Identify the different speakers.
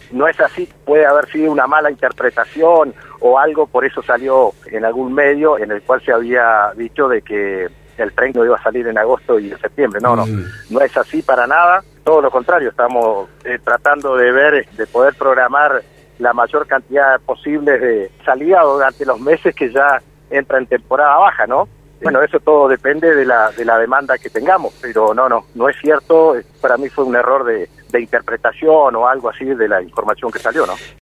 Speaker 1: no es así, puede haber sido una mala interpretación o algo, por eso salió en algún medio en el cual se había dicho de que el tren no iba a salir en agosto y en septiembre. No es así para nada, todo lo contrario, estamos tratando de ver, de poder programar la mayor cantidad posible de salida durante los meses que ya entra en temporada baja, ¿no? Bueno, eso todo depende de la demanda que tengamos, pero no es cierto, para mí fue un error de interpretación o algo así de la información que salió, ¿no?